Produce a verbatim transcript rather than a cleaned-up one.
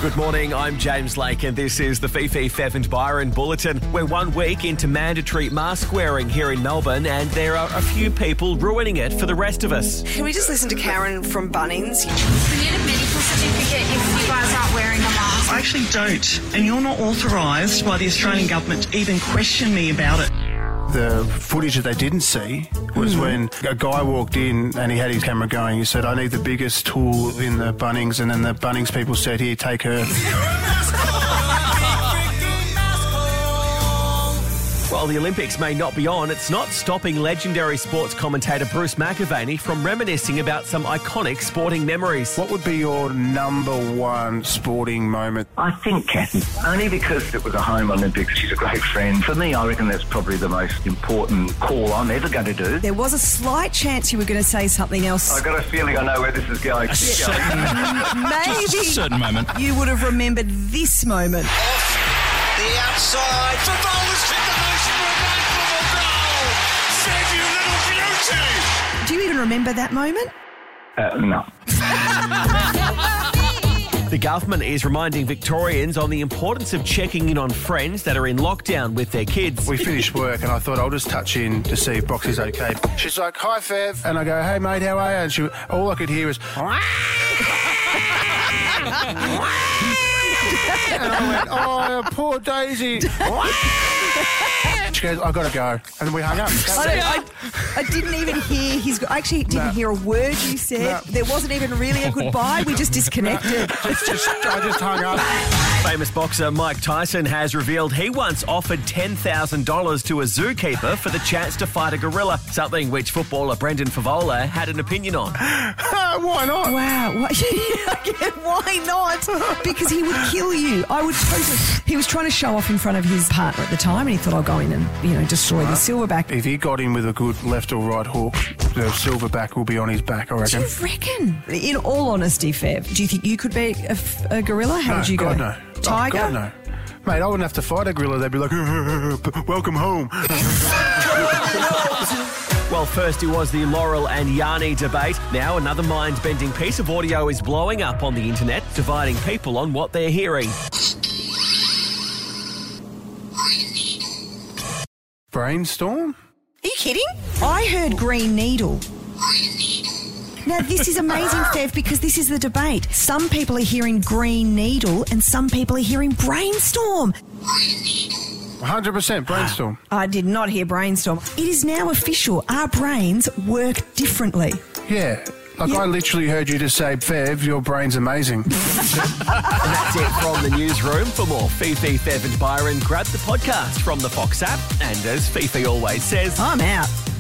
Good morning, I'm James Lake and this is the Fifi, Fev and Byron Bulletin. We're one week into mandatory mask wearing here in Melbourne and there are a few people ruining it for the rest of us. Can we just listen to Karen from Bunnings? We need a medical certificate if you guys aren't wearing a mask. I actually don't, and you're not authorised by the Australian government to even question me about it. The footage that they didn't see was mm-hmm. when a guy walked in and he had his camera going. He said, I need the biggest tool in the Bunnings. And then the Bunnings people said, here, take her. While the Olympics may not be on, it's not stopping legendary sports commentator Bruce McAvaney from reminiscing about some iconic sporting memories. What would be your number one sporting moment? I think Kathy, only because it was a home Olympics. She's a great friend. For me, I reckon that's probably the most important call I'm ever going to do. There was a slight chance you were going to say something else. I got a feeling I know where this is going. A certain, Maybe a certain moment. You would have remembered this moment. Off the outside for Bowler's hit the most remarkable goal. Save you little beauty. Do you even remember that moment? Uh, no. The government is reminding Victorians on the importance of checking in on friends that are in lockdown with their kids. We finished work and I thought I'll just touch in to see if Boxy's okay. She's like, hi, Fev. And I go, hey, mate, how are you? And she, all I could hear was... And I went, oh, poor Daisy. She goes, I've got to go. And we hung up. I, don't, I, I didn't even hear his... I actually didn't no. hear a word you said. No. There wasn't even really a goodbye. We just disconnected. It's just, I just hung up. Famous boxer Mike Tyson has revealed he once offered ten thousand dollars to a zookeeper for the chance to fight a gorilla, something which footballer Brendan Favola had an opinion on. Why not? Wow. Why, why not? Because he would kill you. I would totally... He was trying to show off in front of his partner at the time and he thought, I'll go in and, you know, destroy right. the silverback. If he got in with a good left or right hook, the silverback will be on his back, I reckon. Do you reckon? In all honesty, Fev, do you think you could be a, a gorilla? How no, would you God, go? no. Tiger? Oh, God, no. Mate, I wouldn't have to fight a gorilla. They'd be like, welcome home. Well, first it was the Laurel and Yanni debate. Now another mind-bending piece of audio is blowing up on the internet, dividing people on what they're hearing. Brainstorm? Are you kidding? I heard green needle. Now, this is amazing, Fev, because this is the debate. Some people are hearing green needle and some people are hearing brainstorm. one hundred percent brainstorm. I did not hear brainstorm. It is now official. Our brains work differently. Yeah. Like, yeah. I literally heard you just say, Fev, your brain's amazing. And that's it from the newsroom. For more Fifi, Fev and Byron, grab the podcast from the Fox app. And as Fifi always says, I'm out.